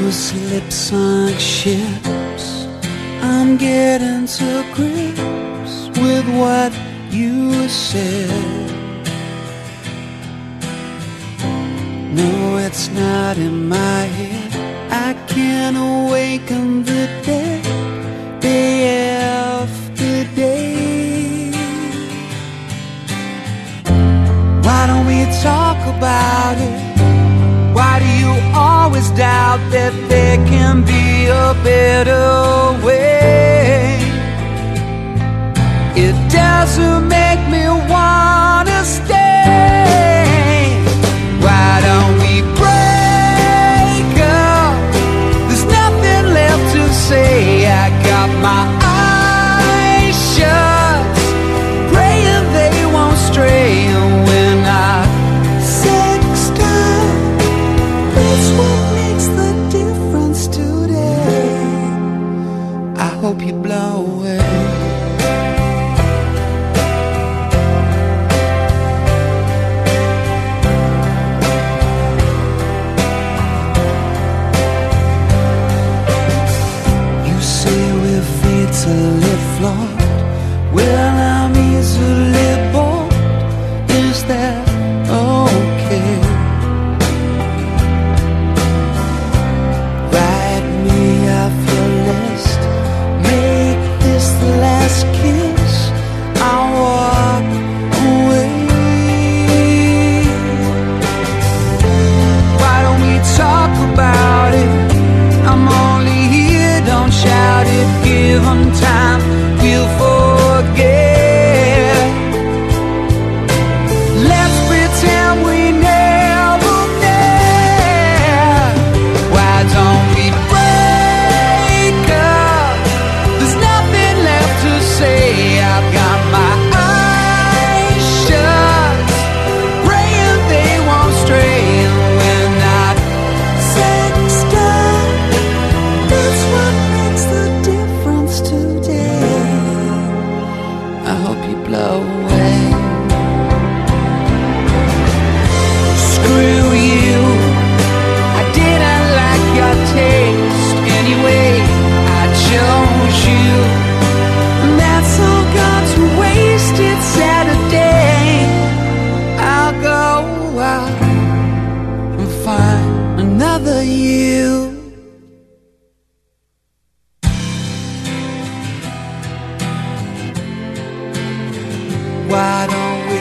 loose lips sunk ships. I'm getting to grips with what you said. No, it's not in my head. I can't awaken the dead day after day. Why don't we talk about it? Why do you always doubt that there can be a better way? It doesn't make me wanna stay. Why don't we break up? There's nothing left to say. I got my eyes shut, praying they won't stray. And when I sext up, that's what makes the difference today. I hope you blow away. Easily flawed, well, I'm easily bored. Is that okay? Write me off your list, make this the last kiss. I'll walk away. Why don't we talk about it? I'm only here, don't shout it. Give them time, we'll forget. Let's pretend we never met. Why don't we break up? There's nothing left to say. I've got my eyes shut, praying they won't stray. And when I sext up, that's what makes the difference today. I hope you blow away. Screw you, I didn't like your taste anyway. I chose you, and that's all gone to waste. It's Saturday. I'll go out and find another you. Why don't we?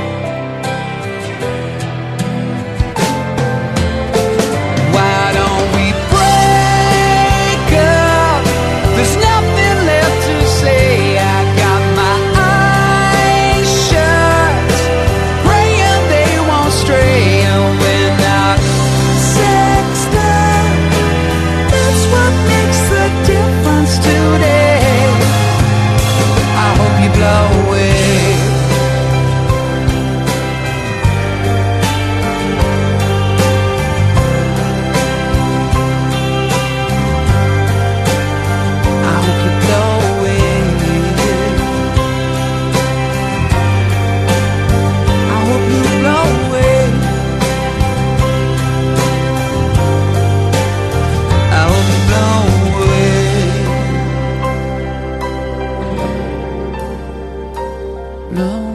Why don't we break up? There's nothing left to say. I got my eyes shut, praying they won't stray. And when I sext up, that's what makes the difference today. I hope you blow away. No.